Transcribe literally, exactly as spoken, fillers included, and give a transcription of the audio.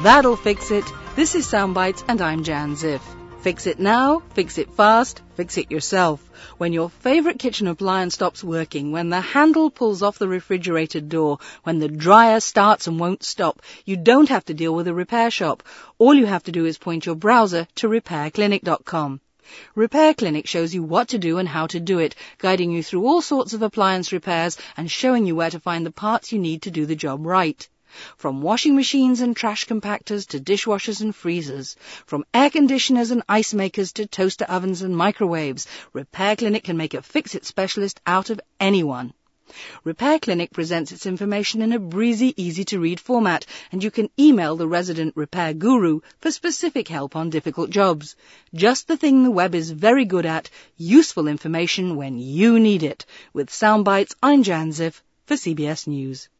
That'll fix it. This is Soundbites and I'm Jan Ziff. Fix it now, fix it fast, fix it yourself. When your favorite kitchen appliance stops working, when the handle pulls off the refrigerator door, when the dryer starts and won't stop, you don't have to deal with a repair shop. All you have to do is point your browser to repair clinic dot com. Repair Clinic shows you what to do and how to do it, guiding you through all sorts of appliance repairs and showing you where to find the parts you need to do the job right. From washing machines and trash compactors to dishwashers and freezers, from air conditioners and ice makers to toaster ovens and microwaves, Repair Clinic can make a fix-it specialist out of anyone. Repair Clinic presents its information in a breezy, easy-to-read format, and you can email the resident repair guru for specific help on difficult jobs. Just the thing the web is very good at, useful information when you need it. With Soundbites, I'm Jan Ziff for C B S News.